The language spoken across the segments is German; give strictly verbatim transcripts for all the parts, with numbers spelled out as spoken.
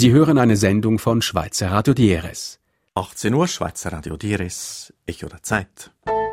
Sie hören eine Sendung von Schweizer Radio Dieres. achtzehn Uhr, Schweizer Radio Dieres, Echo der Zeit.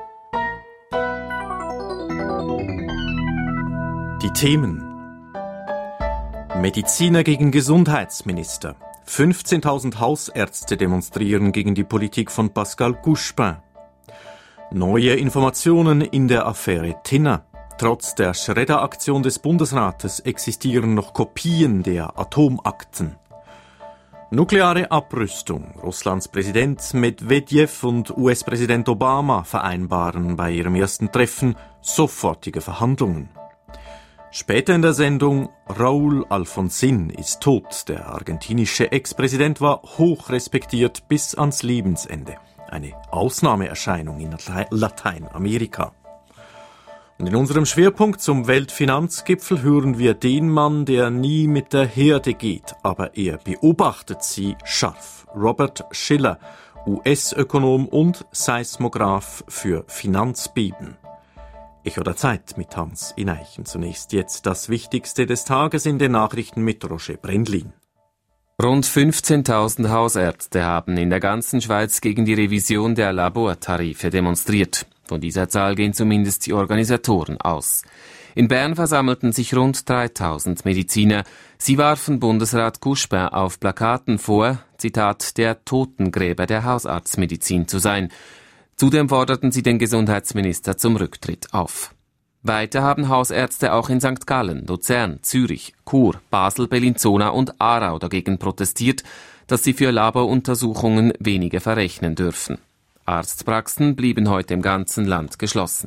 Die Themen: Mediziner gegen Gesundheitsminister. fünfzehntausend Hausärzte demonstrieren gegen die Politik von Pascal Couchepin. Neue Informationen in der Affäre Tinner. Trotz der Schredderaktion des Bundesrates existieren noch Kopien der Atomakten. Nukleare Abrüstung. Russlands Präsident Medvedev und U S-Präsident Obama vereinbaren bei ihrem ersten Treffen sofortige Verhandlungen. Später in der Sendung: Raúl Alfonsín ist tot. Der argentinische Ex-Präsident war hoch respektiert bis ans Lebensende. Eine Ausnahmeerscheinung in Lateinamerika. Und in unserem Schwerpunkt zum Weltfinanzgipfel hören wir den Mann, der nie mit der Herde geht, aber er beobachtet sie scharf. Robert Shiller, U S-Ökonom und Seismograph für Finanzbeben. Echo der Zeit mit Hans Ineichen. Zunächst jetzt das Wichtigste des Tages in den Nachrichten mit Roger Brendlin. Rund fünfzehntausend Hausärzte haben in der ganzen Schweiz gegen die Revision der Labortarife demonstriert. Von dieser Zahl gehen zumindest die Organisatoren aus. In Bern versammelten sich rund dreitausend Mediziner. Sie warfen Bundesrat Couchepin auf Plakaten vor, Zitat, der Totengräber der Hausarztmedizin zu sein. Zudem forderten sie den Gesundheitsminister zum Rücktritt auf. Weiter haben Hausärzte auch in Sankt Gallen, Luzern, Zürich, Chur, Basel, Bellinzona und Aarau dagegen protestiert, dass sie für Laboruntersuchungen weniger verrechnen dürfen. Arztpraxen blieben heute im ganzen Land geschlossen.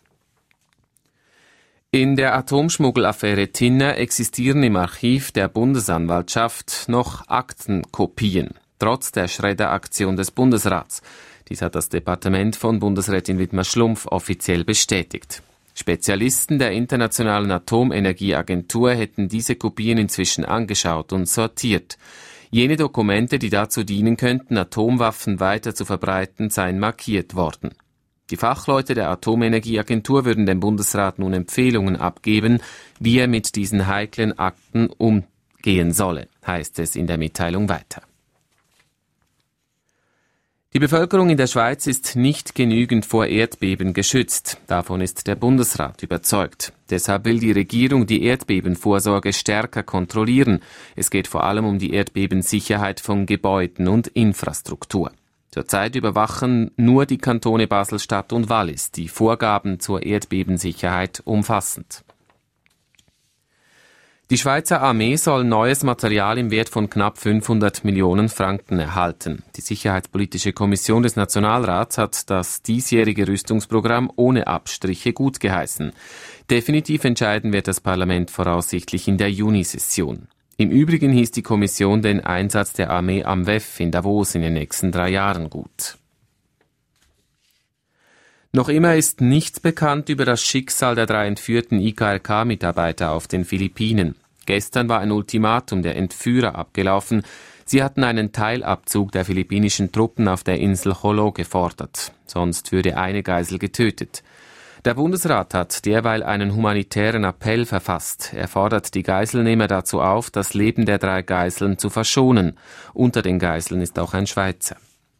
In der Atomschmuggelaffäre Tinner existieren im Archiv der Bundesanwaltschaft noch Aktenkopien, trotz der Schredderaktion des Bundesrats. Dies hat das Departement von Bundesrätin Widmer Schlumpf offiziell bestätigt. Spezialisten der Internationalen Atomenergieagentur hätten diese Kopien inzwischen angeschaut und sortiert. Jene Dokumente, die dazu dienen könnten, Atomwaffen weiter zu verbreiten, seien markiert worden. Die Fachleute der Atomenergieagentur würden dem Bundesrat nun Empfehlungen abgeben, wie er mit diesen heiklen Akten umgehen solle, heißt es in der Mitteilung weiter. Die Bevölkerung in der Schweiz ist nicht genügend vor Erdbeben geschützt. Davon ist der Bundesrat überzeugt. Deshalb will die Regierung die Erdbebenvorsorge stärker kontrollieren. Es geht vor allem um die Erdbebensicherheit von Gebäuden und Infrastruktur. Zurzeit überwachen nur die Kantone Basel-Stadt und Wallis die Vorgaben zur Erdbebensicherheit umfassend. Die Schweizer Armee soll neues Material im Wert von knapp fünfhundert Millionen Franken erhalten. Die Sicherheitspolitische Kommission des Nationalrats hat das diesjährige Rüstungsprogramm ohne Abstriche gutgeheißen. Definitiv entscheiden wird das Parlament voraussichtlich in der Junisession. Im Übrigen hieß die Kommission den Einsatz der Armee am W E F in Davos in den nächsten drei Jahren gut. Noch immer ist nichts bekannt über das Schicksal der drei entführten I K R K-Mitarbeiter auf den Philippinen. Gestern war ein Ultimatum der Entführer abgelaufen. Sie hatten einen Teilabzug der philippinischen Truppen auf der Insel Jolo gefordert. Sonst würde eine Geisel getötet. Der Bundesrat hat derweil einen humanitären Appell verfasst. Er fordert die Geiselnehmer dazu auf, das Leben der drei Geiseln zu verschonen. Unter den Geiseln ist auch ein Schweizer.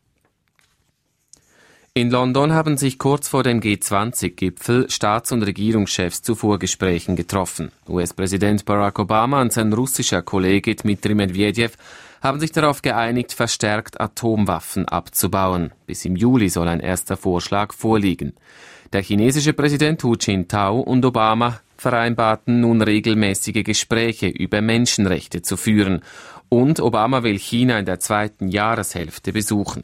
In London haben sich kurz vor dem G zwanzig Gipfel Staats- und Regierungschefs zu Vorgesprächen getroffen. U S-Präsident Barack Obama und sein russischer Kollege Dmitri Medvedev haben sich darauf geeinigt, verstärkt Atomwaffen abzubauen. Bis im Juli soll ein erster Vorschlag vorliegen. Der chinesische Präsident Hu Jintao und Obama vereinbarten nun regelmäßige Gespräche über Menschenrechte zu führen. Und Obama will China in der zweiten Jahreshälfte besuchen.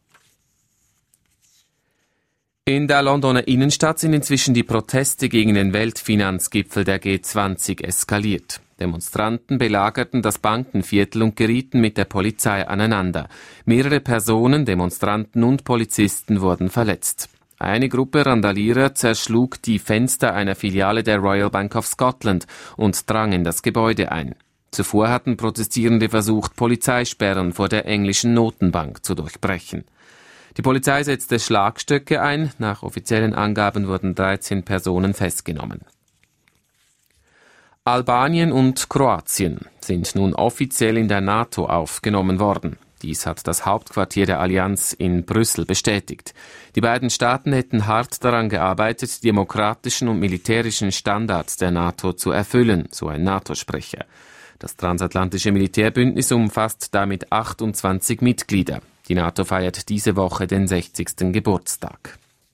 In der Londoner Innenstadt sind inzwischen die Proteste gegen den Weltfinanzgipfel der G zwanzig eskaliert. Demonstranten belagerten das Bankenviertel und gerieten mit der Polizei aneinander. Mehrere Personen, Demonstranten und Polizisten wurden verletzt. Eine Gruppe Randalierer zerschlug die Fenster einer Filiale der Royal Bank of Scotland und drang in das Gebäude ein. Zuvor hatten Protestierende versucht, Polizeisperren vor der englischen Notenbank zu durchbrechen. Die Polizei setzte Schlagstöcke ein. Nach offiziellen Angaben wurden dreizehn Personen festgenommen. Albanien und Kroatien sind nun offiziell in der NATO aufgenommen worden. Dies hat das Hauptquartier der Allianz in Brüssel bestätigt. Die beiden Staaten hätten hart daran gearbeitet, die demokratischen und militärischen Standards der NATO zu erfüllen, so ein NATO-Sprecher. Das transatlantische Militärbündnis umfasst damit achtundzwanzig Mitglieder. Die NATO feiert diese Woche den sechzigsten Geburtstag.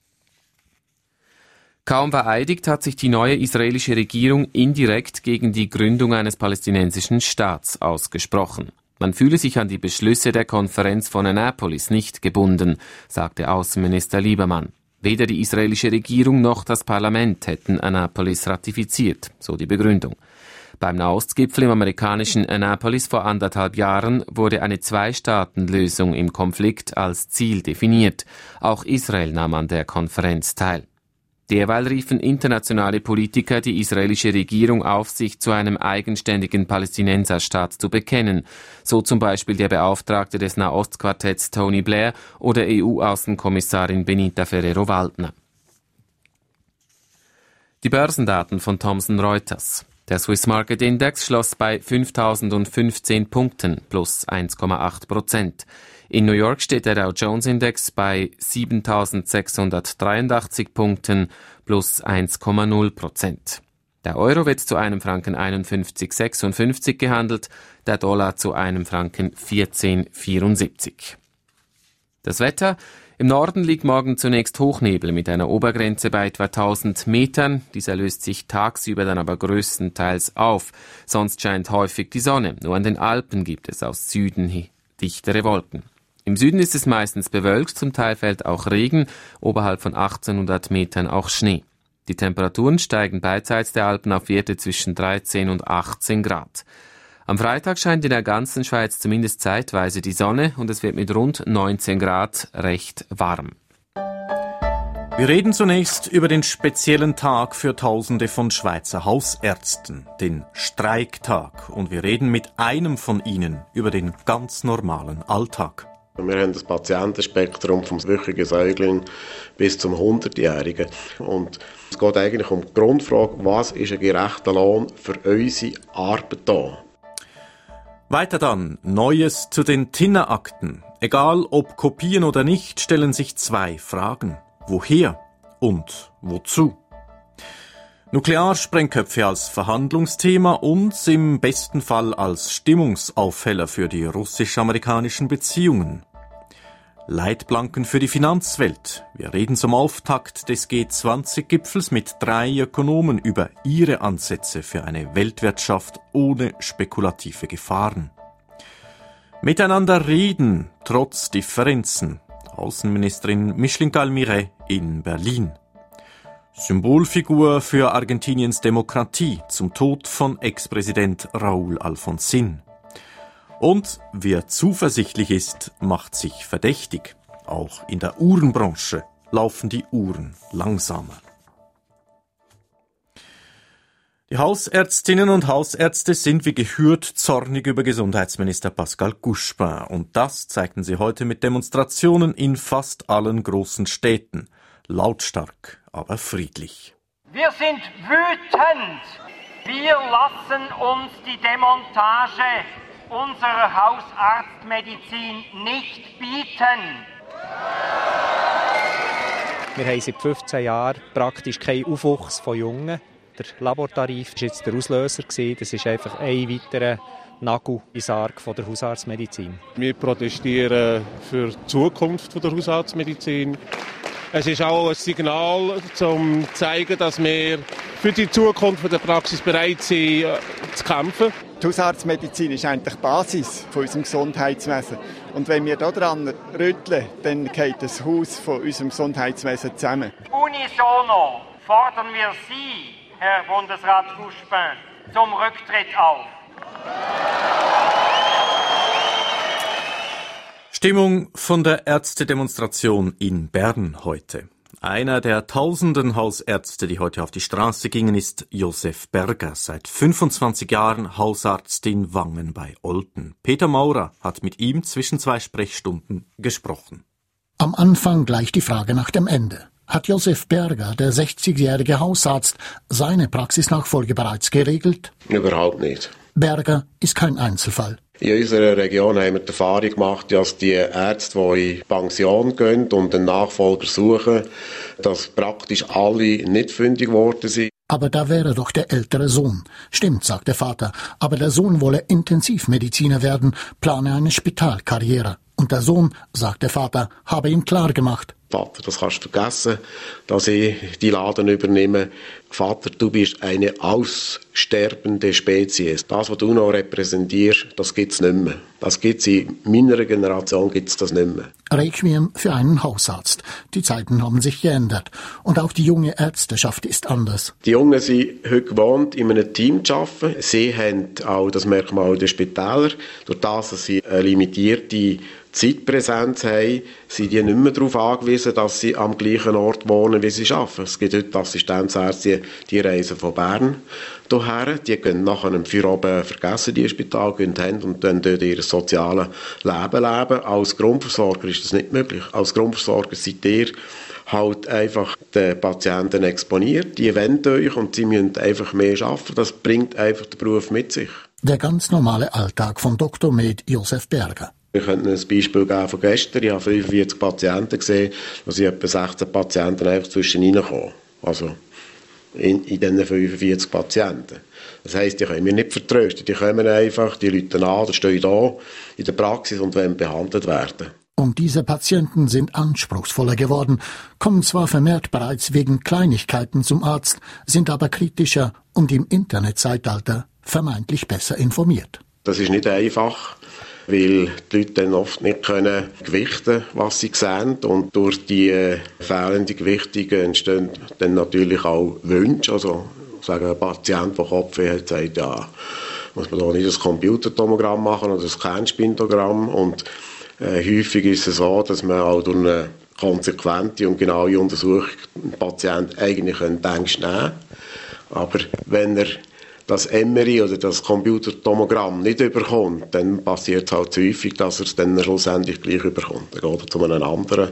Kaum vereidigt hat sich die neue israelische Regierung indirekt gegen die Gründung eines palästinensischen Staats ausgesprochen. Man fühle sich an die Beschlüsse der Konferenz von Annapolis nicht gebunden, sagte Außenminister Liebermann. Weder die israelische Regierung noch das Parlament hätten Annapolis ratifiziert, so die Begründung. Beim Nahostgipfel im amerikanischen Annapolis vor anderthalb Jahren wurde eine Zwei-Staaten-Lösung im Konflikt als Ziel definiert. Auch Israel nahm an der Konferenz teil. Derweil riefen internationale Politiker die israelische Regierung auf, sich zu einem eigenständigen Palästinenserstaat zu bekennen, so zum Beispiel der Beauftragte des Nahostquartetts Tony Blair oder E U-Außenkommissarin Benita Ferrero-Waldner. Die Börsendaten von Thomson Reuters. Der Swiss Market Index schloss bei fünftausendfünfzehn Punkten, plus eins Komma acht Prozent. In New York steht der Dow Jones Index bei siebentausendsechshundertdreiundachtzig Punkten, plus eins Komma null Prozent. Der Euro wird zu einem Franken einundfünfzig Komma sechsundfünfzig gehandelt, der Dollar zu einem Franken vierzehn Komma vierundsiebzig. Das Wetter: Im Norden liegt morgen zunächst Hochnebel mit einer Obergrenze bei etwa tausend Metern. Dieser löst sich tagsüber dann aber größtenteils auf. Sonst scheint häufig die Sonne. Nur an den Alpen gibt es aus Süden hin dichtere Wolken. Im Süden ist es meistens bewölkt, zum Teil fällt auch Regen, oberhalb von achtzehnhundert Metern auch Schnee. Die Temperaturen steigen beidseits der Alpen auf Werte zwischen dreizehn und achtzehn Grad. Am Freitag scheint in der ganzen Schweiz zumindest zeitweise die Sonne und es wird mit rund neunzehn Grad recht warm. Wir reden zunächst über den speziellen Tag für Tausende von Schweizer Hausärzten, den Streiktag. Und wir reden mit einem von ihnen über den ganz normalen Alltag. Wir haben das Patientenspektrum vom wöchigen Säugling bis zum hundertjährigen. Und es geht eigentlich um die Grundfrage, was ist ein gerechter Lohn für unsere Arbeit da? Weiter dann, Neues zu den Tinner-Akten. Egal ob Kopien oder nicht, stellen sich zwei Fragen. Woher und wozu? Nuklearsprengköpfe als Verhandlungsthema und im besten Fall als Stimmungsaufheller für die russisch-amerikanischen Beziehungen. Leitplanken für die Finanzwelt. Wir reden zum Auftakt des G zwanzig Gipfels mit drei Ökonomen über ihre Ansätze für eine Weltwirtschaft ohne spekulative Gefahren. Miteinander reden, trotz Differenzen. Außenministerin Micheline Galmiret in Berlin. Symbolfigur für Argentiniens Demokratie zum Tod von Ex-Präsident Raúl Alfonsín. Und wer zuversichtlich ist, macht sich verdächtig. Auch in der Uhrenbranche laufen die Uhren langsamer. Die Hausärztinnen und Hausärzte sind wie gehört zornig über Gesundheitsminister Pascal Couchepin. Und das zeigten sie heute mit Demonstrationen in fast allen großen Städten. Lautstark, aber friedlich. Wir sind wütend. Wir lassen uns die Demontage unserer Hausarztmedizin nicht bieten. Wir haben seit fünfzehn Jahren praktisch keinen Aufwuchs von Jungen. Der Labortarif war jetzt der Auslöser. Das ist einfach ein weiterer Nagel in Sarg von der Hausarztmedizin. Wir protestieren für die Zukunft der Hausarztmedizin. Es ist auch ein Signal, um zu zeigen, dass wir für die Zukunft der Praxis bereit sind, zu kämpfen. Die Hausarztmedizin ist eigentlich die Basis von unserem Gesundheitswesen. Und wenn wir daran rütteln, dann geht das Haus von unserem Gesundheitswesen zusammen. Unisono fordern wir Sie, Herr Bundesrat Couchepin, zum Rücktritt auf. Stimmung von der Ärztedemonstration in Bern heute. Einer der tausenden Hausärzte, die heute auf die Straße gingen, ist Josef Berger, seit fünfundzwanzig Jahren Hausarzt in Wangen bei Olten. Peter Maurer hat mit ihm zwischen zwei Sprechstunden gesprochen. Am Anfang gleich die Frage nach dem Ende. Hat Josef Berger, der sechzigjährige Hausarzt, seine Praxisnachfolge bereits geregelt? Überhaupt nicht. Berger ist kein Einzelfall. In unserer Region haben wir die Erfahrung gemacht, dass die Ärzte, die in Pension gehen und einen Nachfolger suchen, dass praktisch alle nicht fündig geworden sind. Aber da wäre doch der ältere Sohn. Stimmt, sagt der Vater, aber der Sohn wolle Intensivmediziner werden, plane eine Spitalkarriere. Und der Sohn, sagt der Vater, habe ihm klar gemacht: Vater, das kannst du vergessen, dass ich die Laden übernehme. Vater, du bist eine aussterbende Spezies. Das, was du noch repräsentierst, das gibt's nicht mehr. Das gibt's in meiner Generation gibt's das nicht mehr. Requiem für einen Hausarzt. Die Zeiten haben sich geändert. Und auch die junge Ärzteschaft ist anders. Die Jungen sind heute gewohnt, in einem Team zu arbeiten. Sie haben auch das Merkmal der Spitäler. Durch das, dass sie eine limitierte Zeitpräsenz haben, sind die nicht mehr darauf angewiesen, dass sie am gleichen Ort wohnen, wie sie arbeiten. Es gibt heute Assistenzärzte, die reisen von Bern hierher, die gehen nach einem Feierabend vergessen, die Spital, gehen hin und dann dort ihr soziales Leben leben. Als Grundversorger ist das nicht möglich. Als Grundversorger seid ihr halt einfach den Patienten exponiert, die wenden euch und sie müssen einfach mehr arbeiten. Das bringt einfach den Beruf mit sich. Der ganz normale Alltag von Doktor Med Josef Berger. Wir könnten ein Beispiel geben von gestern. Ich habe fünfundvierzig Patienten gesehen, da sind etwa sechzehn Patienten einfach zwischen reingekommen. Also in, in diesen fünfundvierzig Patienten. Das heisst, die können wir nicht vertrösten. Die kommen einfach, die Leute an, die stehen da in der Praxis und wollen behandelt werden. Und diese Patienten sind anspruchsvoller geworden, kommen zwar vermehrt bereits wegen Kleinigkeiten zum Arzt, sind aber kritischer und im Internetzeitalter vermeintlich besser informiert. Das ist nicht einfach, weil die Leute dann oft nicht können gewichten, was sie sehen. Und durch die äh, fehlende Gewichtung entstehen dann natürlich auch Wünsche. Also sagen ein Patient, der Kopfweh hat, sagt, ja, muss man da nicht ein Computertomogramm machen oder ein Kernspintogramm. Und äh, häufig ist es so, dass man auch durch eine konsequente und genaue Untersuchung den Patienten eigentlich in Angst nehmen kann. Aber wenn er das M R I oder das Computertomogramm nicht überkommt, dann passiert es halt zu häufig, dass er es dann schlussendlich gleich überkommt. Dann geht er zu einem anderen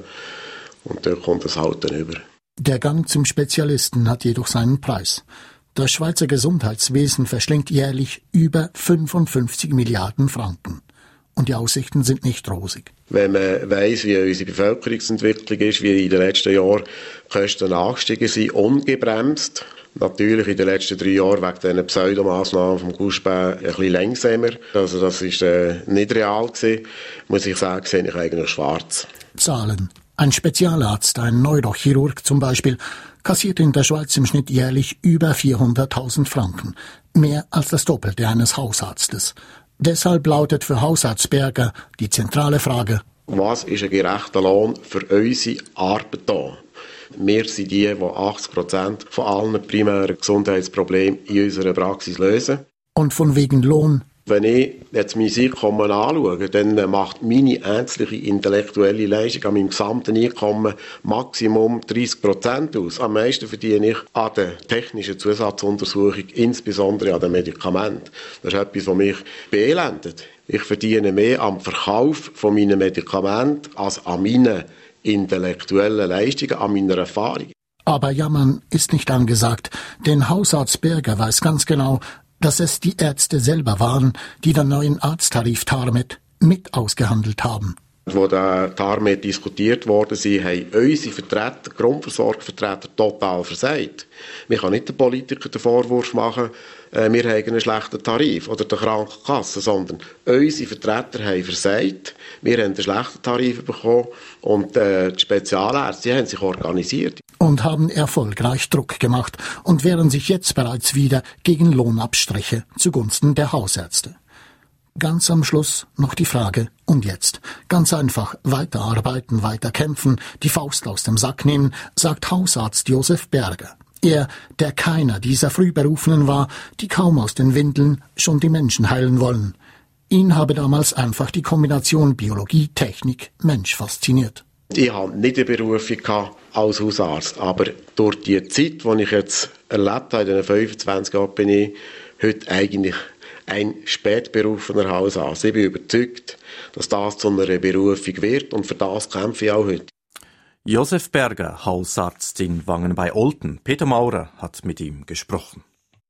und dort kommt es halt dann über. Der Gang zum Spezialisten hat jedoch seinen Preis. Das Schweizer Gesundheitswesen verschlingt jährlich über fünfundfünfzig Milliarden Franken. Und die Aussichten sind nicht rosig. Wenn man weiss, wie unsere Bevölkerungsentwicklung ist, wie in den letzten Jahren die Kosten angestiegen sind, ungebremst. Natürlich in den letzten drei Jahren wegen diesen Pseudomaßnahmen vom Couspin ein bisschen langsamer. Also das war äh, nicht real gewesen. Muss ich sagen, sehe ich eigentlich schwarz. Zahlen. Ein Spezialarzt, ein Neurochirurg zum Beispiel, kassiert in der Schweiz im Schnitt jährlich über vierhunderttausend Franken. Mehr als das Doppelte eines Hausarztes. Deshalb lautet für Hausarzt Berger die zentrale Frage: Was ist ein gerechter Lohn für unsere Arbeit da? Wir sind die, die achtzig Prozent von allen primären Gesundheitsproblemen in unserer Praxis lösen. Und von wegen Lohn? Wenn ich jetzt mein Einkommen anschaue, dann macht meine einzelne intellektuelle Leistung an meinem gesamten Einkommen Maximum dreißig Prozent aus. Am meisten verdiene ich an der technischen Zusatzuntersuchung, insbesondere an den Medikamenten. Das ist etwas, was mich beelendet. Ich verdiene mehr am Verkauf von meinen Medikamenten als an meinen intellektuellen Leistungen, an meiner Erfahrung. Aber jammern ist nicht angesagt, denn Hausarzt Berger weiß ganz genau, dass es die Ärzte selber waren, die den neuen Arzttarif TARMED mit ausgehandelt haben. Wo der TARMED diskutiert wurde, sie haben unsere Vertreter, Grundversorgungsvertreter, total versagt. Man kann nicht den Politikern den Vorwurf machen, äh, wir haben einen schlechten Tarif oder der Krankenkasse, sondern unsere Vertreter haben versagt, wir haben einen schlechten Tarif bekommen und äh, die Spezialärzte die haben sich organisiert. Und haben erfolgreich Druck gemacht und wehren sich jetzt bereits wieder gegen Lohnabstriche zugunsten der Hausärzte. Ganz am Schluss noch die Frage, und jetzt? Ganz einfach, weiterarbeiten, weiter kämpfen, die Faust aus dem Sack nehmen, sagt Hausarzt Josef Berger. Er, der keiner dieser Frühberufenen war, die kaum aus den Windeln schon die Menschen heilen wollen. Ihn habe damals einfach die Kombination Biologie, Technik, Mensch fasziniert. Ich habe nicht eine Berufung gehabt als Hausarzt, aber durch die Zeit, die ich jetzt erlebt habe, in den fünfundzwanzig Jahren, bin ich heute eigentlich ein spätberufener Hausarzt. Ich bin überzeugt, dass das zu einer Berufung wird und für das kämpfe ich auch heute. Josef Berger, Hausarzt in Wangen bei Olten. Peter Maurer hat mit ihm gesprochen.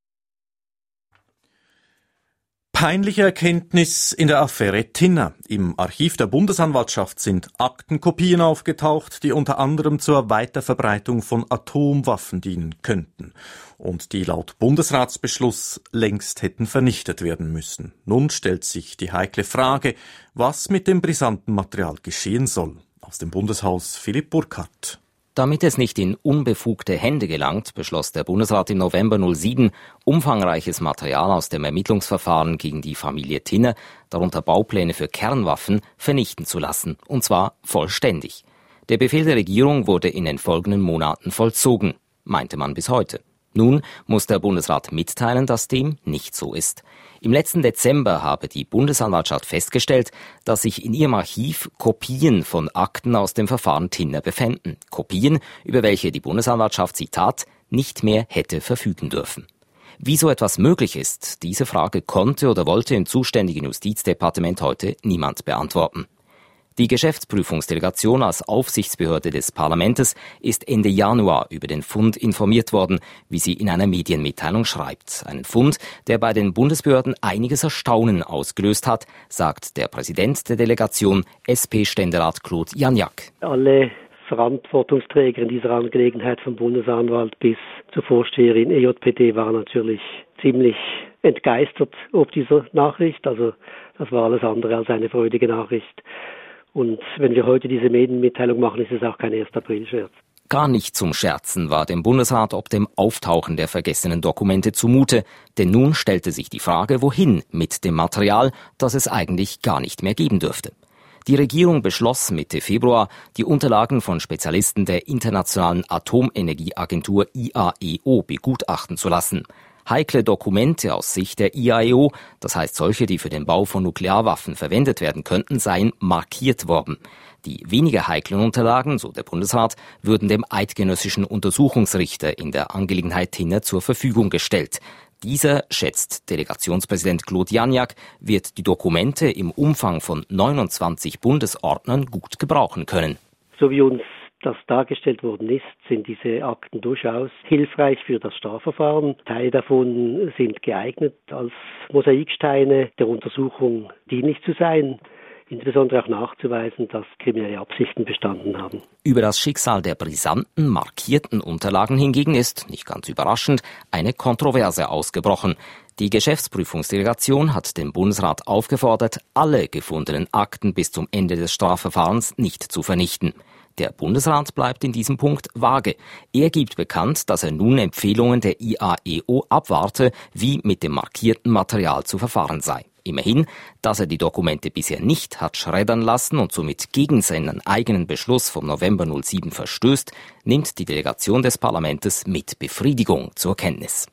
Peinliche Erkenntnis in der Affäre Tinner. Im Archiv der Bundesanwaltschaft sind Aktenkopien aufgetaucht, die unter anderem zur Weiterverbreitung von Atomwaffen dienen könnten und die laut Bundesratsbeschluss längst hätten vernichtet werden müssen. Nun stellt sich die heikle Frage, was mit dem brisanten Material geschehen soll. Aus dem Bundeshaus Philipp Burkhardt. Damit es nicht in unbefugte Hände gelangt, beschloss der Bundesrat im November null sieben, umfangreiches Material aus dem Ermittlungsverfahren gegen die Familie Tinner, darunter Baupläne für Kernwaffen, vernichten zu lassen, und zwar vollständig. Der Befehl der Regierung wurde in den folgenden Monaten vollzogen, meinte man bis heute. Nun muss der Bundesrat mitteilen, dass dem nicht so ist. Im letzten Dezember habe die Bundesanwaltschaft festgestellt, dass sich in ihrem Archiv Kopien von Akten aus dem Verfahren Tinner befänden. Kopien, über welche die Bundesanwaltschaft, Zitat, nicht mehr hätte verfügen dürfen. Wie so etwas möglich ist, diese Frage konnte oder wollte im zuständigen Justizdepartement heute niemand beantworten. Die Geschäftsprüfungsdelegation als Aufsichtsbehörde des Parlaments ist Ende Januar über den Fund informiert worden, wie sie in einer Medienmitteilung schreibt. Einen Fund, der bei den Bundesbehörden einiges Erstaunen ausgelöst hat, sagt der Präsident der Delegation, S P-Ständerat Claude Janjak. Alle Verantwortungsträger in dieser Angelegenheit, vom Bundesanwalt bis zur Vorsteherin E J P D, waren natürlich ziemlich entgeistert ob dieser Nachricht. Also das war alles andere als eine freudige Nachricht. Und wenn wir heute diese Medienmitteilung machen, ist es auch kein erster April-Scherz. Gar nicht zum Scherzen war dem Bundesrat ob dem Auftauchen der vergessenen Dokumente zumute, denn nun stellte sich die Frage, wohin mit dem Material, das es eigentlich gar nicht mehr geben dürfte. Die Regierung beschloss Mitte Februar, die Unterlagen von Spezialisten der Internationalen Atomenergieagentur I A E O begutachten zu lassen. Heikle Dokumente aus Sicht der I A E O, das heißt solche, die für den Bau von Nuklearwaffen verwendet werden könnten, seien markiert worden. Die weniger heiklen Unterlagen, so der Bundesrat, würden dem eidgenössischen Untersuchungsrichter in der Angelegenheit Tinner zur Verfügung gestellt. Dieser, schätzt Delegationspräsident Claude Janjak, wird die Dokumente im Umfang von neunundzwanzig Bundesordnern gut gebrauchen können. So wie uns das dargestellt worden ist, sind diese Akten durchaus hilfreich für das Strafverfahren. Teile davon sind geeignet, als Mosaiksteine der Untersuchung dienlich zu sein, insbesondere auch nachzuweisen, dass kriminelle Absichten bestanden haben. Über das Schicksal der brisanten, markierten Unterlagen hingegen ist, nicht ganz überraschend, eine Kontroverse ausgebrochen. Die Geschäftsprüfungsdelegation hat den Bundesrat aufgefordert, alle gefundenen Akten bis zum Ende des Strafverfahrens nicht zu vernichten. Der Bundesrat bleibt in diesem Punkt vage. Er gibt bekannt, dass er nun Empfehlungen der I A E O abwarte, wie mit dem markierten Material zu verfahren sei. Immerhin, dass er die Dokumente bisher nicht hat schreddern lassen und somit gegen seinen eigenen Beschluss vom November null sieben verstößt, nimmt die Delegation des Parlaments mit Befriedigung zur Kenntnis.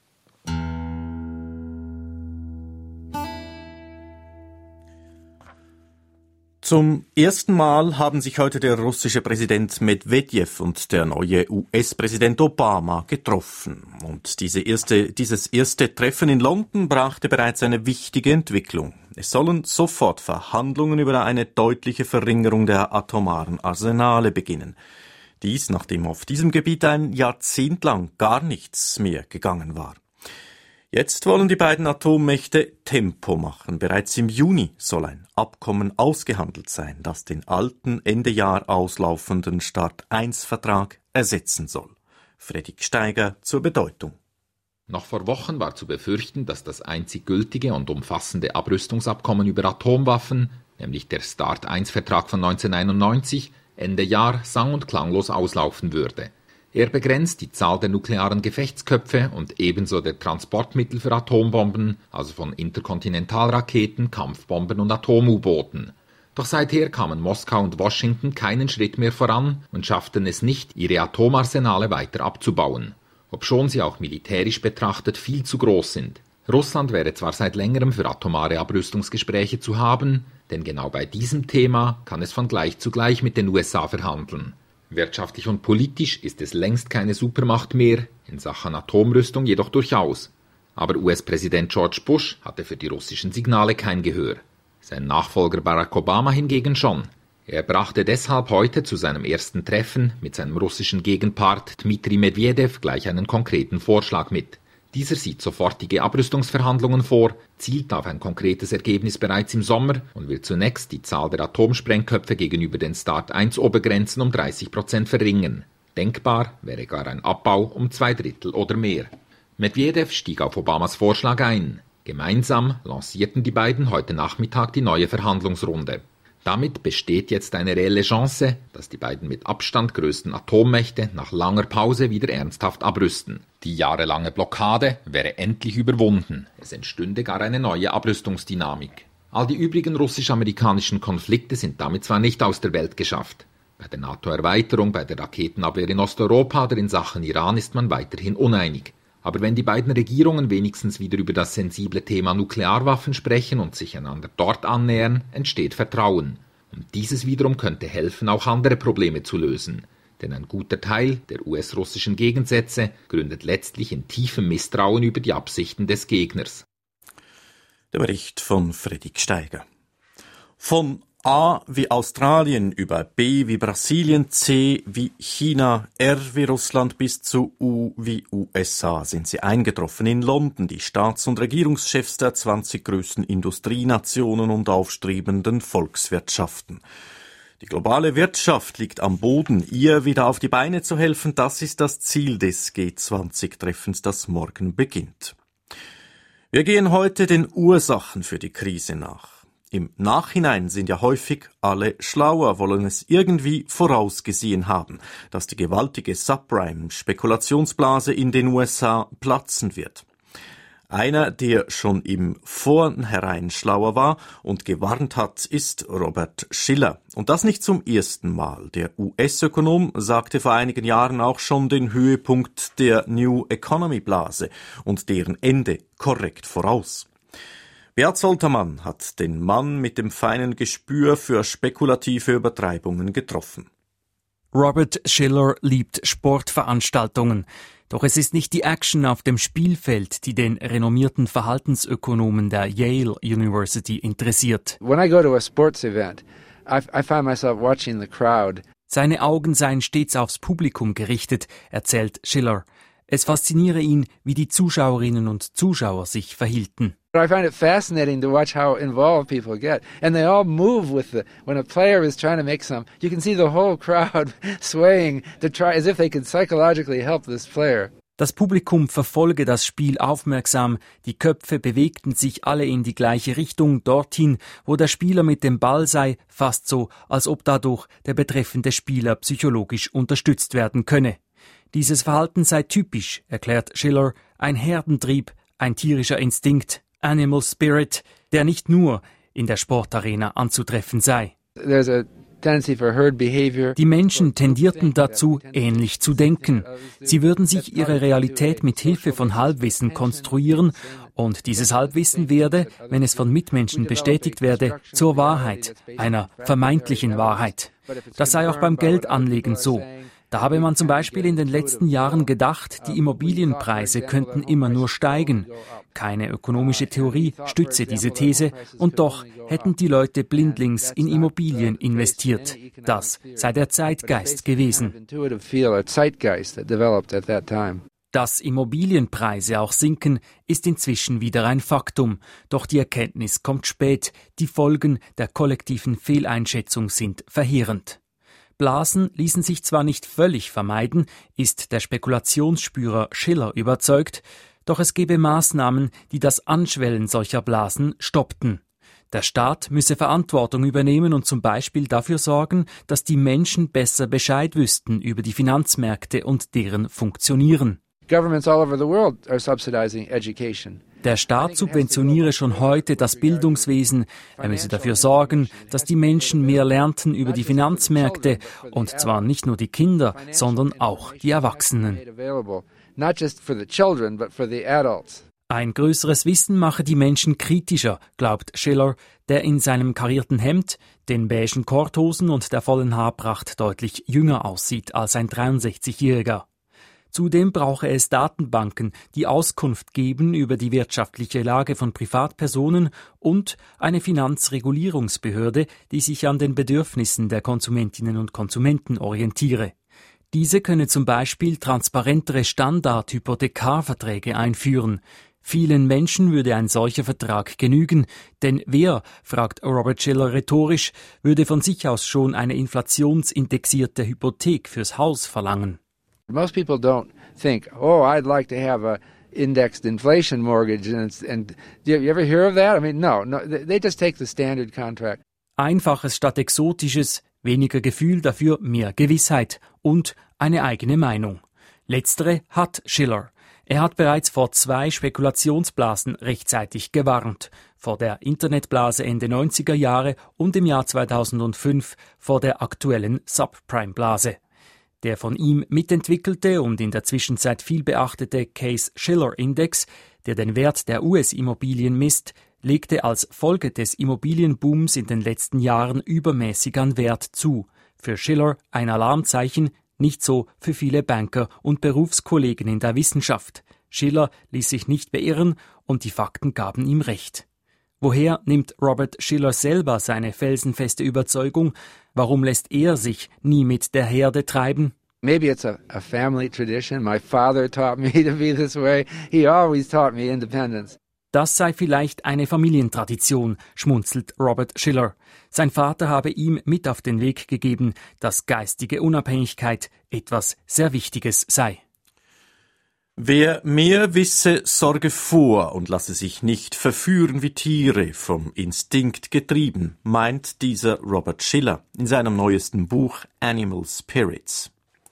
Zum ersten Mal haben sich heute der russische Präsident Medwedew und der neue U S-Präsident Obama getroffen. Und diese erste, dieses erste Treffen in London brachte bereits eine wichtige Entwicklung. Es sollen sofort Verhandlungen über eine deutliche Verringerung der atomaren Arsenale beginnen. Dies, nachdem auf diesem Gebiet ein Jahrzehnt lang gar nichts mehr gegangen war. Jetzt wollen die beiden Atommächte Tempo machen. Bereits im Juni soll ein Abkommen ausgehandelt sein, das den alten Ende Jahr auslaufenden Start eins Vertrag ersetzen soll. Fredrik Steiger zur Bedeutung. Noch vor Wochen war zu befürchten, dass das einzig gültige und umfassende Abrüstungsabkommen über Atomwaffen, nämlich der Start eins Vertrag von neunzehnhunderteinundneunzig, Ende Jahr sang- und klanglos auslaufen würde. Er begrenzt die Zahl der nuklearen Gefechtsköpfe und ebenso der Transportmittel für Atombomben, also von Interkontinentalraketen, Kampfbomben und Atom-U-Booten. Doch seither kamen Moskau und Washington keinen Schritt mehr voran und schafften es nicht, ihre Atomarsenale weiter abzubauen, obschon sie auch militärisch betrachtet viel zu groß sind. Russland wäre zwar seit längerem für atomare Abrüstungsgespräche zu haben, denn genau bei diesem Thema kann es von gleich zu gleich mit den U S A verhandeln. Wirtschaftlich und politisch ist es längst keine Supermacht mehr, in Sachen Atomrüstung jedoch durchaus. Aber U S-Präsident George Bush hatte für die russischen Signale kein Gehör. Sein Nachfolger Barack Obama hingegen schon. Er brachte deshalb heute zu seinem ersten Treffen mit seinem russischen Gegenpart Dmitri Medvedev gleich einen konkreten Vorschlag mit. Dieser sieht sofortige Abrüstungsverhandlungen vor, zielt auf ein konkretes Ergebnis bereits im Sommer und will zunächst die Zahl der Atomsprengköpfe gegenüber den Start eins Obergrenzen um dreißig Prozent verringern. Denkbar wäre gar ein Abbau um zwei Drittel oder mehr. Medvedev stieg auf Obamas Vorschlag ein. Gemeinsam lancierten die beiden heute Nachmittag die neue Verhandlungsrunde. Damit besteht jetzt eine reelle Chance, dass die beiden mit Abstand größten Atommächte nach langer Pause wieder ernsthaft abrüsten. Die jahrelange Blockade wäre endlich überwunden. Es entstünde gar eine neue Abrüstungsdynamik. All die übrigen russisch-amerikanischen Konflikte sind damit zwar nicht aus der Welt geschafft. Bei der NATO-Erweiterung, bei der Raketenabwehr in Osteuropa oder in Sachen Iran ist man weiterhin uneinig. Aber wenn die beiden Regierungen wenigstens wieder über das sensible Thema Nuklearwaffen sprechen und sich einander dort annähern, entsteht Vertrauen. Und dieses wiederum könnte helfen, auch andere Probleme zu lösen. Denn ein guter Teil der U S-russischen Gegensätze gründet letztlich in tiefem Misstrauen über die Absichten des Gegners. Der Bericht von Fredrik Steiger. Von A wie Australien über B wie Brasilien, C wie China, R wie Russland bis zu U wie U S A sind sie eingetroffen in London, die Staats- und Regierungschefs der zwanzig größten Industrienationen und aufstrebenden Volkswirtschaften. Die globale Wirtschaft liegt am Boden. Ihr wieder auf die Beine zu helfen, das ist das Ziel des G zwanzig Treffens, das morgen beginnt. Wir gehen heute den Ursachen für die Krise nach. Im Nachhinein sind ja häufig alle schlauer, wollen es irgendwie vorausgesehen haben, dass die gewaltige Subprime-Spekulationsblase in den U S A platzen wird. Einer, der schon im Vornherein schlauer war und gewarnt hat, ist Robert Shiller. Und das nicht zum ersten Mal. Der U S-Ökonom sagte vor einigen Jahren auch schon den Höhepunkt der New Economy-Blase und deren Ende korrekt voraus. Beat Soltermann hat den Mann mit dem feinen Gespür für spekulative Übertreibungen getroffen. Robert Shiller liebt Sportveranstaltungen. Doch es ist nicht die Action auf dem Spielfeld, die den renommierten Verhaltensökonomen der Yale University interessiert. When I go to a sports event, I, I find myself watching the crowd. Seine Augen seien stets aufs Publikum gerichtet, erzählt Shiller. Es fasziniere ihn, wie die Zuschauerinnen und Zuschauer sich verhielten. I find it fascinating to watch how involved people get. And they all move with the, when a player is trying to make some, you can see the whole crowd swaying to try, as if they could psychologically help this player. Das Publikum verfolge das Spiel aufmerksam, die Köpfe bewegten sich alle in die gleiche Richtung, dorthin, wo der Spieler mit dem Ball sei, fast so, als ob dadurch der betreffende Spieler psychologisch unterstützt werden könne. Dieses Verhalten sei typisch, erklärt Shiller, ein Herdentrieb, ein tierischer Instinkt, Animal Spirit, der nicht nur in der Sportarena anzutreffen sei. There's a tendency for herd behavior. Die Menschen tendierten dazu, ähnlich zu denken. Sie würden sich ihre Realität mit Hilfe von Halbwissen konstruieren und dieses Halbwissen werde, wenn es von Mitmenschen bestätigt werde, zur Wahrheit, einer vermeintlichen Wahrheit. Das sei auch beim Geldanlegen so. Da habe man zum Beispiel in den letzten Jahren gedacht, die Immobilienpreise könnten immer nur steigen. Keine ökonomische Theorie stütze diese These und doch hätten die Leute blindlings in Immobilien investiert. Das sei der Zeitgeist gewesen. Dass Immobilienpreise auch sinken, ist inzwischen wieder ein Faktum. Doch die Erkenntnis kommt spät. Die Folgen der kollektiven Fehleinschätzung sind verheerend. Blasen ließen sich zwar nicht völlig vermeiden, ist der Spekulationsspürer Shiller überzeugt, doch es gebe Maßnahmen, die das Anschwellen solcher Blasen stoppten. Der Staat müsse Verantwortung übernehmen und zum Beispiel dafür sorgen, dass die Menschen besser Bescheid wüssten über die Finanzmärkte und deren Funktionieren. Governments all over the world are subsidizing education. Der Staat subventioniere schon heute das Bildungswesen. Er müsse dafür sorgen, dass die Menschen mehr lernten über die Finanzmärkte, und zwar nicht nur die Kinder, sondern auch die Erwachsenen. Ein größeres Wissen mache die Menschen kritischer, glaubt Shiller, der in seinem karierten Hemd, den beigen Korthosen und der vollen Haarpracht deutlich jünger aussieht als ein dreiundsechzigjähriger. Zudem brauche es Datenbanken, die Auskunft geben über die wirtschaftliche Lage von Privatpersonen und eine Finanzregulierungsbehörde, die sich an den Bedürfnissen der Konsumentinnen und Konsumenten orientiere. Diese könne zum Beispiel transparentere Standard-Hypothekarverträge einführen. Vielen Menschen würde ein solcher Vertrag genügen, denn wer, fragt Robert Shiller rhetorisch, würde von sich aus schon eine inflationsindexierte Hypothek fürs Haus verlangen? Most people don't think, oh, I'd like to have a indexed inflation mortgage, and, and do you ever hear of that? I mean, no, no, they just take the standard contract. Einfaches statt Exotisches, weniger Gefühl, dafür mehr Gewissheit und eine eigene Meinung. Letztere hat Shiller. Er hat bereits vor zwei Spekulationsblasen rechtzeitig gewarnt. Vor der Internetblase Ende neunziger Jahre und im Jahr zweitausendfünf vor der aktuellen Subprime-Blase. Der von ihm mitentwickelte und in der Zwischenzeit viel beachtete Case-Shiller-Index, der den Wert der U S-Immobilien misst, legte als Folge des Immobilienbooms in den letzten Jahren übermäßig an Wert zu. Für Shiller ein Alarmzeichen, nicht so für viele Banker und Berufskollegen in der Wissenschaft. Shiller ließ sich nicht beirren und die Fakten gaben ihm recht. Woher nimmt Robert Shiller selber seine felsenfeste Überzeugung? Warum lässt er sich nie mit der Herde treiben? Maybe it's a, a family tradition. My father taught me to be this way. He always taught me independence. Das sei vielleicht eine Familientradition, schmunzelt Robert Shiller. Sein Vater habe ihm mit auf den Weg gegeben, dass geistige Unabhängigkeit etwas sehr Wichtiges sei. Wer mehr wisse, sorge vor und lasse sich nicht verführen wie Tiere, vom Instinkt getrieben, meint dieser Robert Shiller in seinem neuesten Buch Animal Spirits.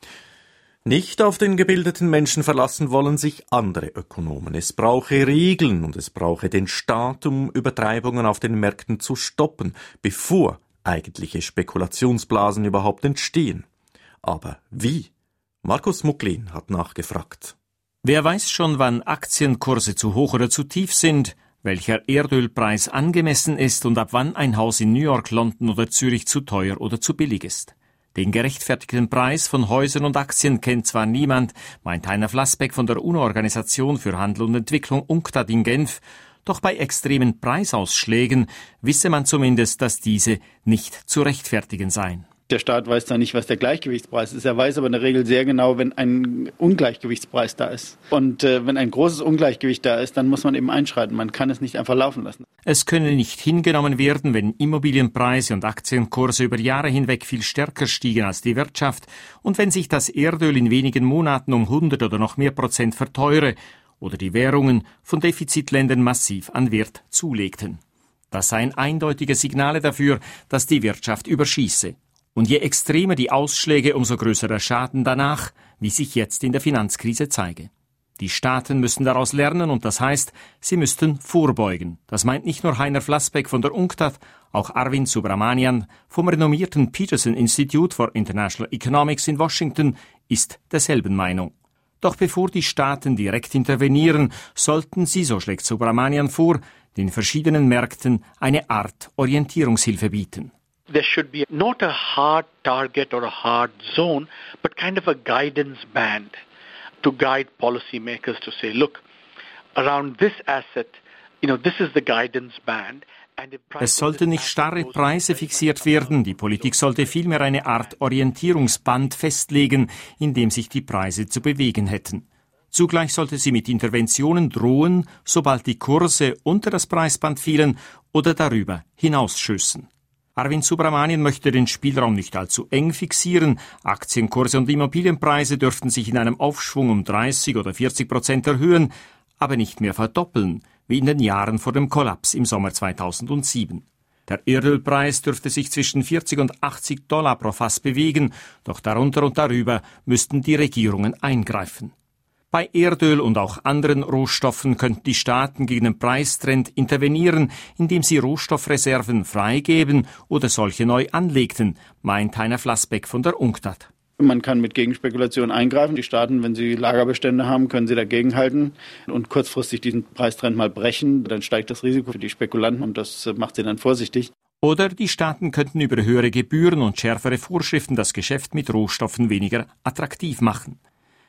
Nicht auf den gebildeten Menschen verlassen wollen sich andere Ökonomen. Es brauche Regeln und es brauche den Staat, um Übertreibungen auf den Märkten zu stoppen, bevor eigentliche Spekulationsblasen überhaupt entstehen. Aber wie? Markus Mucklin hat nachgefragt. Wer weiß schon, wann Aktienkurse zu hoch oder zu tief sind, welcher Erdölpreis angemessen ist und ab wann ein Haus in New York, London oder Zürich zu teuer oder zu billig ist. Den gerechtfertigten Preis von Häusern und Aktien kennt zwar niemand, meint Heiner Flassbeck von der UNO-Organisation für Handel und Entwicklung UNCTAD in Genf, doch bei extremen Preisausschlägen wisse man zumindest, dass diese nicht zu rechtfertigen seien. Der Staat weiß da nicht, was der Gleichgewichtspreis ist. Er weiß aber in der Regel sehr genau, wenn ein Ungleichgewichtspreis da ist. Und äh, wenn ein großes Ungleichgewicht da ist, dann muss man eben einschreiten. Man kann es nicht einfach laufen lassen. Es könne nicht hingenommen werden, wenn Immobilienpreise und Aktienkurse über Jahre hinweg viel stärker stiegen als die Wirtschaft und wenn sich das Erdöl in wenigen Monaten um hundert oder noch mehr Prozent verteure oder die Währungen von Defizitländern massiv an Wert zulegten. Das seien eindeutige Signale dafür, dass die Wirtschaft überschieße. Und je extremer die Ausschläge, umso größer der Schaden danach, wie sich jetzt in der Finanzkrise zeige. Die Staaten müssen daraus lernen und das heißt, sie müssten vorbeugen. Das meint nicht nur Heiner Flassbeck von der UNCTAD, auch Arvind Subramanian vom renommierten Peterson Institute for International Economics in Washington ist derselben Meinung. Doch bevor die Staaten direkt intervenieren, sollten sie, so schlägt Subramanian vor, den verschiedenen Märkten eine Art Orientierungshilfe bieten. There should be not a hard target or a hard zone, but kind of a guidance band to guide policymakers to say, look, around this asset, you know, this is the guidance band. Es sollten nicht starre Preise fixiert werden, die Politik sollte vielmehr eine Art Orientierungsband festlegen, in dem sich die Preise zu bewegen hätten. Zugleich sollte sie mit Interventionen drohen, sobald die Kurse unter das Preisband fielen oder darüber hinausschössen. Arvind Subramanian möchte den Spielraum nicht allzu eng fixieren. Aktienkurse und Immobilienpreise dürften sich in einem Aufschwung um dreißig oder vierzig Prozent erhöhen, aber nicht mehr verdoppeln, wie in den Jahren vor dem Kollaps im Sommer zweitausendsieben. Der Erdölpreis dürfte sich zwischen vierzig und achtzig Dollar pro Fass bewegen, doch darunter und darüber müssten die Regierungen eingreifen. Bei Erdöl und auch anderen Rohstoffen könnten die Staaten gegen den Preistrend intervenieren, indem sie Rohstoffreserven freigeben oder solche neu anlegten, meint Heiner Flassbeck von der UNCTAD. Man kann mit Gegenspekulation eingreifen. Die Staaten, wenn sie Lagerbestände haben, können sie dagegenhalten und kurzfristig diesen Preistrend mal brechen. Dann steigt das Risiko für die Spekulanten und das macht sie dann vorsichtig. Oder die Staaten könnten über höhere Gebühren und schärfere Vorschriften das Geschäft mit Rohstoffen weniger attraktiv machen.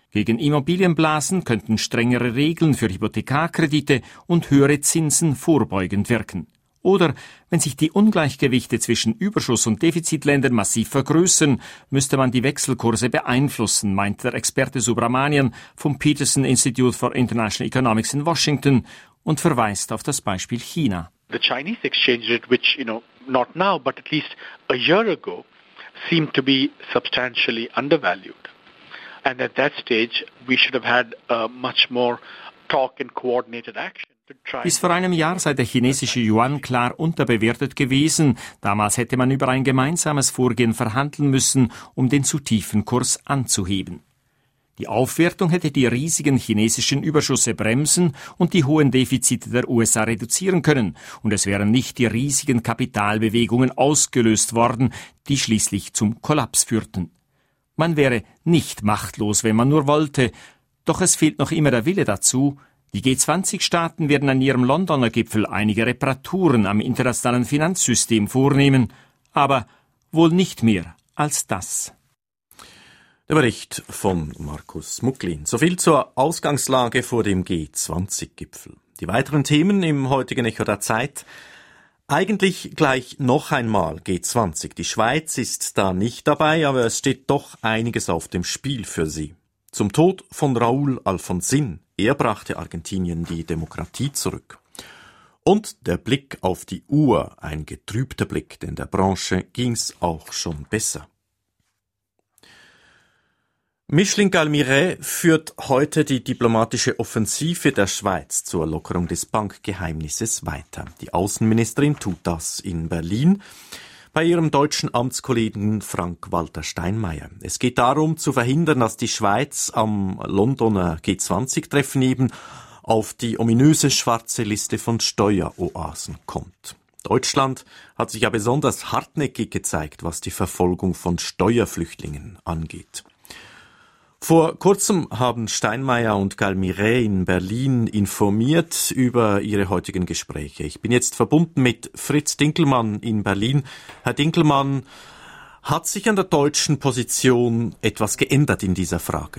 Gegen Immobilienblasen könnten strengere Regeln für Hypothekarkredite und höhere Zinsen vorbeugend wirken. Oder wenn sich die Ungleichgewichte zwischen Überschuss- und Defizitländern massiv vergrößern, müsste man die Wechselkurse beeinflussen, meint der Experte Subramanian vom Peterson Institute for International Economics in Washington und verweist auf das Beispiel China. The Chinese exchange rate, which, you know, not now, but at least a year ago, seemed to be substantially undervalued. And at that stage, we should have had uh, much more talk and coordinated action. Bis vor einem Jahr sei der chinesische Yuan klar unterbewertet gewesen. Damals hätte man über ein gemeinsames Vorgehen verhandeln müssen, um den zu tiefen Kurs anzuheben. Die Aufwertung hätte die riesigen chinesischen Überschüsse bremsen und die hohen Defizite der U S A reduzieren können. Und es wären nicht die riesigen Kapitalbewegungen ausgelöst worden, die schließlich zum Kollaps führten. Man wäre nicht machtlos, wenn man nur wollte. Doch es fehlt noch immer der Wille dazu. Die G zwanzig Staaten werden an ihrem Londoner Gipfel einige Reparaturen am internationalen Finanzsystem vornehmen, aber wohl nicht mehr als das. Der Bericht von Markus Mucklin. Soviel zur Ausgangslage vor dem G zwanzig Gipfel. Die weiteren Themen im heutigen Echo der Zeit. Eigentlich gleich noch einmal G zwanzig. Die Schweiz ist da nicht dabei, aber es steht doch einiges auf dem Spiel für sie. Zum Tod von Raúl Alfonsín. Er brachte Argentinien die Demokratie zurück. Und der Blick auf die Uhr, ein getrübter Blick, denn der Branche ging's auch schon besser. Micheline Galmiret führt heute die diplomatische Offensive der Schweiz zur Lockerung des Bankgeheimnisses weiter. Die Außenministerin tut das in Berlin bei ihrem deutschen Amtskollegen Frank-Walter Steinmeier. Es geht darum, zu verhindern, dass die Schweiz am Londoner G zwanzig Treffen eben auf die ominöse schwarze Liste von Steueroasen kommt. Deutschland hat sich ja besonders hartnäckig gezeigt, was die Verfolgung von Steuerflüchtlingen angeht. Vor kurzem haben Steinmeier und Galmiret in Berlin informiert über ihre heutigen Gespräche. Ich bin jetzt verbunden mit Fritz Dinkelmann in Berlin. Herr Dinkelmann, hat sich an der deutschen Position etwas geändert in dieser Frage?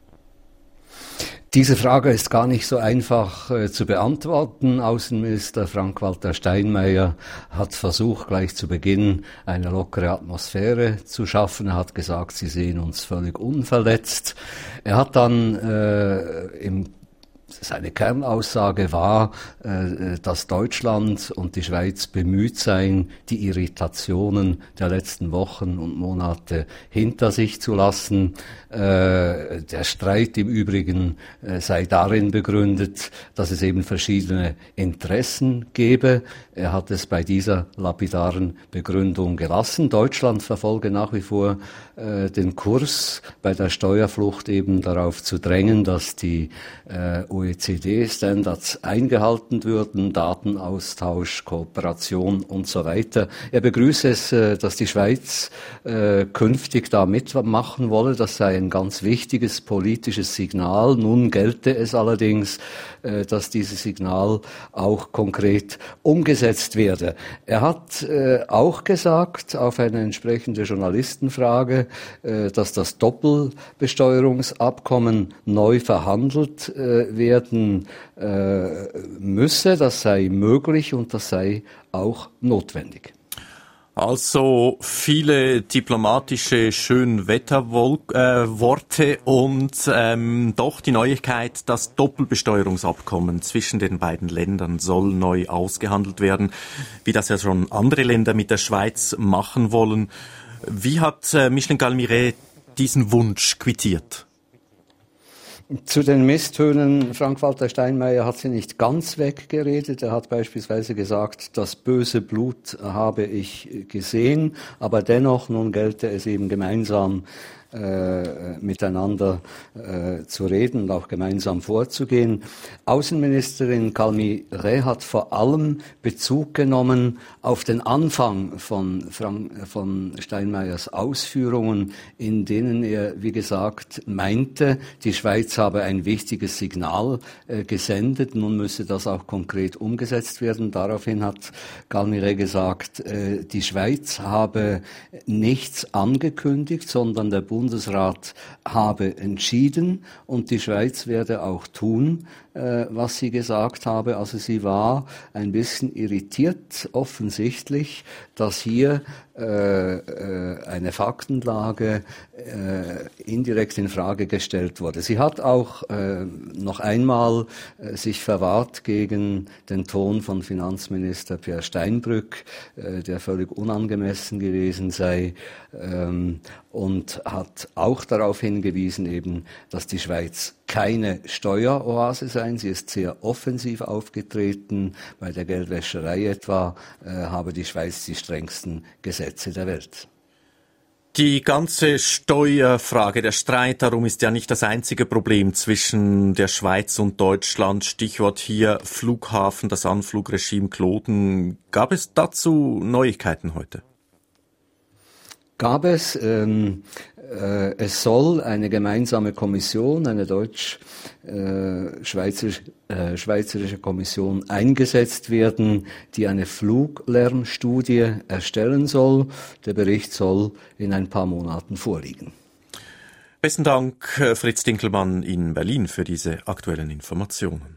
Diese Frage ist gar nicht so einfach äh, zu beantworten. Außenminister Frank-Walter Steinmeier hat versucht, gleich zu Beginn eine lockere Atmosphäre zu schaffen. Er hat gesagt, sie sehen uns völlig unverletzt. Er hat dann äh, im Seine Kernaussage war, dass Deutschland und die Schweiz bemüht seien, die Irritationen der letzten Wochen und Monate hinter sich zu lassen. Der Streit im Übrigen sei darin begründet, dass es eben verschiedene Interessen gebe. Er hat es bei dieser lapidaren Begründung gelassen. Deutschland verfolge nach wie vor den Kurs, bei der Steuerflucht eben darauf zu drängen, dass die O E C D-Standards eingehalten würden, Datenaustausch, Kooperation und so weiter. Er begrüße es, dass die Schweiz äh, künftig da mitmachen wolle. Das sei ein ganz wichtiges politisches Signal. Nun gelte es allerdings, äh, dass dieses Signal auch konkret umgesetzt werde. Er hat äh, auch gesagt, auf eine entsprechende Journalistenfrage, äh, dass das Doppelbesteuerungsabkommen neu verhandelt äh, werden äh, müsse. Das sei möglich und das sei auch notwendig. Also viele diplomatische Schönwetterworte äh, und ähm, doch die Neuigkeit, das Doppelbesteuerungsabkommen zwischen den beiden Ländern soll neu ausgehandelt werden, wie das ja schon andere Länder mit der Schweiz machen wollen. Wie hat äh, Micheline Galmiret diesen Wunsch quittiert? Zu den Misstönen, Frank-Walter Steinmeier hat sie nicht ganz weggeredet. Er hat beispielsweise gesagt, das böse Blut habe ich gesehen, aber dennoch, nun gelte es eben gemeinsam äh, miteinander äh, zu reden und auch gemeinsam vorzugehen. Außenministerin Galmiret hat vor allem Bezug genommen auf den Anfang von, Frank, von Steinmeiers Ausführungen, in denen er, wie gesagt, meinte, die Schweiz habe ein wichtiges Signal äh, gesendet. Nun müsse das auch konkret umgesetzt werden. Daraufhin hat Galmiret gesagt, äh, die Schweiz habe nichts angekündigt, sondern der Bund Bundesrat habe entschieden und die Schweiz werde auch tun, äh, was sie gesagt habe. Also sie war ein bisschen irritiert, offensichtlich, dass hier äh, äh, eine Faktenlage äh, indirekt in Frage gestellt wurde. Sie hat auch äh, noch einmal äh, sich verwahrt gegen den Ton von Finanzminister Pierre Steinbrück, äh, der völlig unangemessen gewesen sei, ähm, und hat auch darauf hingewiesen, eben, dass die Schweiz keine Steueroase sei. Sie ist sehr offensiv aufgetreten. Bei der Geldwäscherei etwa äh, habe die Schweiz die strengsten Gesetze der Welt. Die ganze Steuerfrage, der Streit darum ist ja nicht das einzige Problem zwischen der Schweiz und Deutschland. Stichwort hier Flughafen, das Anflugregime Kloten. Gab es dazu Neuigkeiten heute? Gab es. Ähm, äh, es soll eine gemeinsame Kommission, eine deutsch-schweizerische äh, schweizerische Kommission eingesetzt werden, die eine Fluglärmstudie erstellen soll. Der Bericht soll in ein paar Monaten vorliegen. Besten Dank, Fritz Dinkelmann in Berlin, für diese aktuellen Informationen.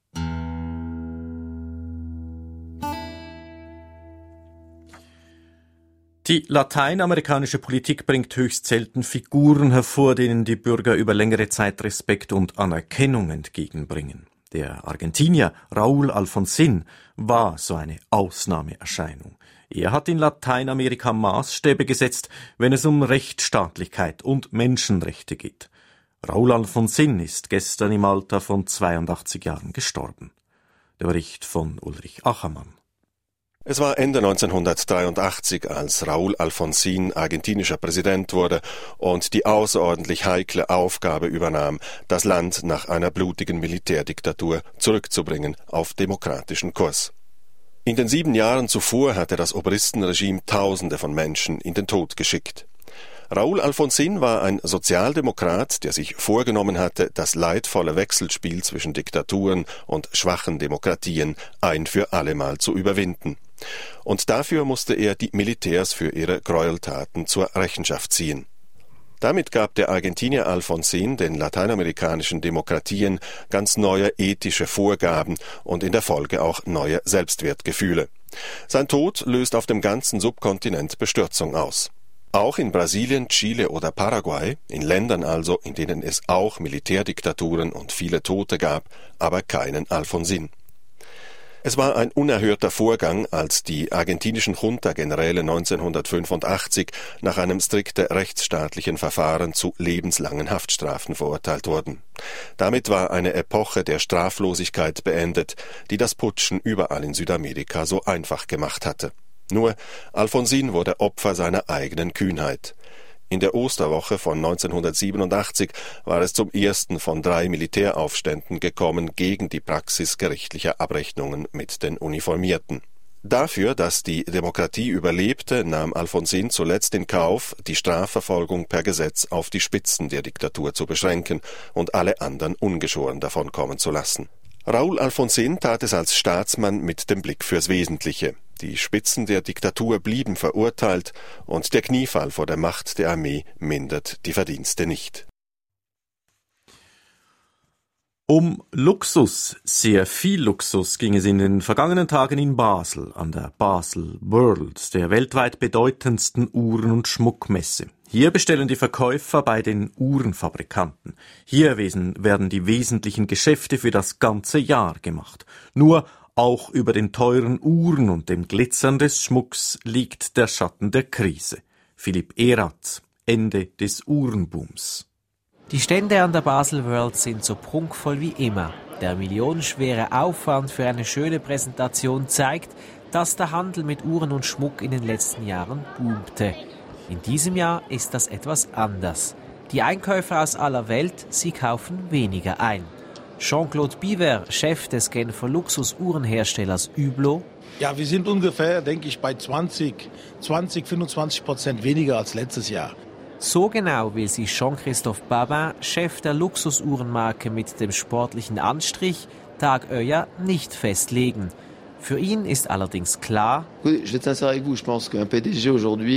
Die lateinamerikanische Politik bringt höchst selten Figuren hervor, denen die Bürger über längere Zeit Respekt und Anerkennung entgegenbringen. Der Argentinier Raúl Alfonsín war so eine Ausnahmeerscheinung. Er hat in Lateinamerika Maßstäbe gesetzt, wenn es um Rechtsstaatlichkeit und Menschenrechte geht. Raúl Alfonsín ist gestern im Alter von zweiundachtzig Jahren gestorben. Der Bericht von Ulrich Achermann. Es war Ende neunzehnhundertdreiundachtzig, als Raúl Alfonsín argentinischer Präsident wurde und die außerordentlich heikle Aufgabe übernahm, das Land nach einer blutigen Militärdiktatur zurückzubringen auf demokratischen Kurs. In den sieben Jahren zuvor hatte das Obristenregime Tausende von Menschen in den Tod geschickt. Raúl Alfonsín war ein Sozialdemokrat, der sich vorgenommen hatte, das leidvolle Wechselspiel zwischen Diktaturen und schwachen Demokratien ein für allemal zu überwinden. Und dafür musste er die Militärs für ihre Gräueltaten zur Rechenschaft ziehen. Damit gab der Argentinier Alfonsín den lateinamerikanischen Demokratien ganz neue ethische Vorgaben und in der Folge auch neue Selbstwertgefühle. Sein Tod löst auf dem ganzen Subkontinent Bestürzung aus. Auch in Brasilien, Chile oder Paraguay, in Ländern also, in denen es auch Militärdiktaturen und viele Tote gab, aber keinen Alfonsín. Es war ein unerhörter Vorgang, als die argentinischen Junta-Generäle neunzehnhundertfünfundachtzig nach einem strikten rechtsstaatlichen Verfahren zu lebenslangen Haftstrafen verurteilt wurden. Damit war eine Epoche der Straflosigkeit beendet, die das Putschen überall in Südamerika so einfach gemacht hatte. Nur Alfonsín wurde Opfer seiner eigenen Kühnheit. In der Osterwoche von neunzehnhundertsiebenundachtzig war es zum ersten von drei Militäraufständen gekommen gegen die Praxis gerichtlicher Abrechnungen mit den Uniformierten. Dafür, dass die Demokratie überlebte, nahm Alfonsín zuletzt in Kauf, die Strafverfolgung per Gesetz auf die Spitzen der Diktatur zu beschränken und alle anderen ungeschoren davonkommen zu lassen. Raúl Alfonsín tat es als Staatsmann mit dem Blick fürs Wesentliche. Die Spitzen der Diktatur blieben verurteilt und der Kniefall vor der Macht der Armee mindert die Verdienste nicht. Um Luxus, sehr viel Luxus, ging es in den vergangenen Tagen in Basel, an der Basel World, der weltweit bedeutendsten Uhren- und Schmuckmesse. Hier bestellen die Verkäufer bei den Uhrenfabrikanten. Hier werden die wesentlichen Geschäfte für das ganze Jahr gemacht. Nur auch über den teuren Uhren und dem Glitzern des Schmucks liegt der Schatten der Krise. Philipp Erath, Ende des Uhrenbooms. Die Stände an der Basel World sind so prunkvoll wie immer. Der millionenschwere Aufwand für eine schöne Präsentation zeigt, dass der Handel mit Uhren und Schmuck in den letzten Jahren boomte. In diesem Jahr ist das etwas anders. Die Einkäufer aus aller Welt, sie kaufen weniger ein. Jean-Claude Biver, Chef des Genfer Luxusuhrenherstellers Hublot. Ja, wir sind ungefähr, denke ich, bei zwanzig, zwanzig, fünfundzwanzig Prozent weniger als letztes Jahr. So genau will sich Jean-Christophe Babin, Chef der Luxusuhrenmarke mit dem sportlichen Anstrich, Tag Heuer nicht festlegen. Für ihn ist allerdings klar, je vais être sincère avec vous, je pense qu'un P D G aujourd'hui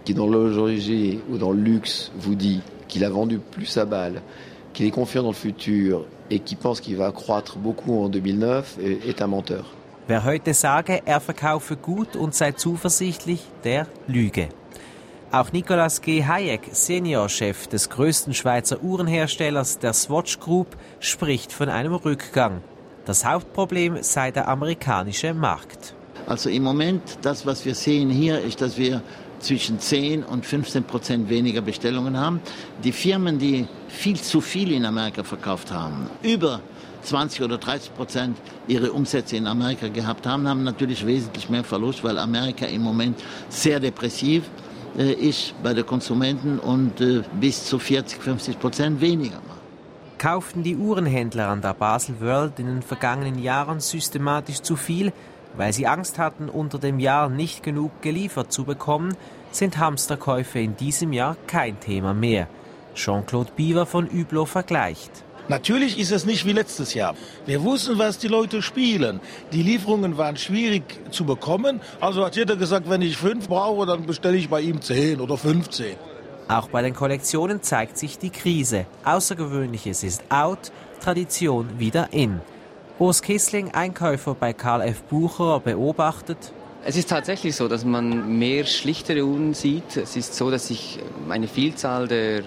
qui dans l'horlogerie ou dans le luxe vous dit qu'il a vendu plus à Bâle, qu'il est confiant dans le futur et qui pense qu'il va croître beaucoup en deux mille neuf, est un menteur. Wer heute sage, er verkaufe gut und sei zuversichtlich, der lüge. Auch Nicolas G. Hayek, Seniorchef des größten Schweizer Uhrenherstellers, der Swatch Group, spricht von einem Rückgang. Das Hauptproblem sei der amerikanische Markt. Also im Moment, das, was wir sehen hier, ist, dass wir zwischen zehn und fünfzehn Prozent weniger Bestellungen haben. Die Firmen, die viel zu viel in Amerika verkauft haben, über zwanzig oder dreißig Prozent ihre Umsätze in Amerika gehabt haben, haben natürlich wesentlich mehr Verlust, weil Amerika im Moment sehr depressiv äh, ist bei den Konsumenten und äh, bis zu vierzig, fünfzig Prozent weniger macht. Kauften die Uhrenhändler an der Basel World in den vergangenen Jahren systematisch zu viel, weil sie Angst hatten, unter dem Jahr nicht genug geliefert zu bekommen, sind Hamsterkäufe in diesem Jahr kein Thema mehr. Jean-Claude Biver von Hublot vergleicht. Natürlich ist es nicht wie letztes Jahr. Wir wussten, was die Leute spielen. Die Lieferungen waren schwierig zu bekommen. Also hat jeder gesagt, wenn ich fünf brauche, dann bestelle ich bei ihm zehn oder fünfzehn. Auch bei den Kollektionen zeigt sich die Krise. Außergewöhnliches ist out, Tradition wieder in. Urs Kissling, Einkäufer bei Karl F. Bucher, beobachtet: Es ist tatsächlich so, dass man mehr schlichtere Uhren sieht. Es ist so, dass sich eine Vielzahl der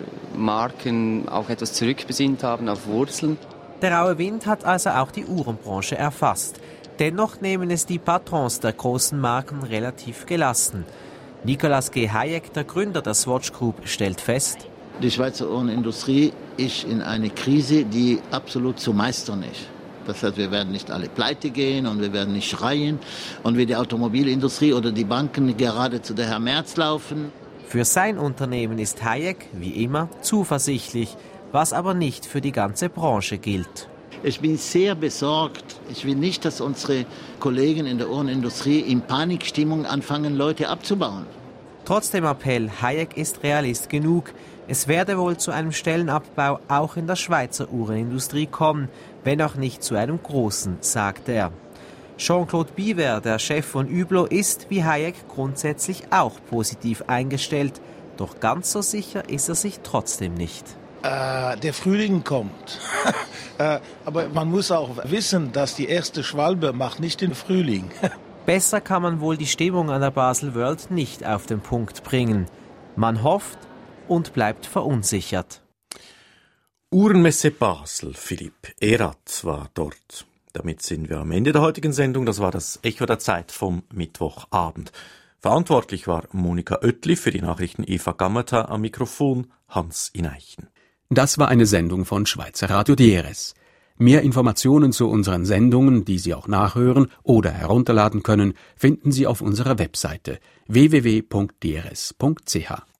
Marken auch etwas zurückbesinnt haben auf Wurzeln. Der raue Wind hat also auch die Uhrenbranche erfasst. Dennoch nehmen es die Patrons der großen Marken relativ gelassen. Nicolas G. Hayek, der Gründer der Swatch Group, stellt fest: Die Schweizer Uhrenindustrie ist in eine Krise, die absolut zu meistern ist. Das heißt, wir werden nicht alle pleite gehen und wir werden nicht schreien und wie die Automobilindustrie oder die Banken gerade zu der Herr Merz laufen. Für sein Unternehmen ist Hayek, wie immer, zuversichtlich, was aber nicht für die ganze Branche gilt. Ich bin sehr besorgt. Ich will nicht, dass unsere Kollegen in der Uhrenindustrie in Panikstimmung anfangen, Leute abzubauen. Trotz dem Appell, Hayek ist Realist genug. Es werde wohl zu einem Stellenabbau auch in der Schweizer Uhrenindustrie kommen, wenn auch nicht zu einem großen, sagt er. Jean-Claude Biver, der Chef von Hublot, ist wie Hayek grundsätzlich auch positiv eingestellt. Doch ganz so sicher ist er sich trotzdem nicht. Äh, der Frühling kommt. äh, aber man muss auch wissen, dass die erste Schwalbe macht nicht den Frühling. Besser kann man wohl die Stimmung an der Basel World nicht auf den Punkt bringen. Man hofft und bleibt verunsichert. Uhrenmesse Basel, Philipp Erath war dort. Damit sind wir am Ende der heutigen Sendung. Das war das Echo der Zeit vom Mittwochabend. Verantwortlich war Monika Oetli, für die Nachrichten Eva Gammerter, am Mikrofon Hans Ineichen. Das war eine Sendung von Schweizer Radio D R S. Mehr Informationen zu unseren Sendungen, die Sie auch nachhören oder herunterladen können, finden Sie auf unserer Webseite w w w punkt d r s punkt c h.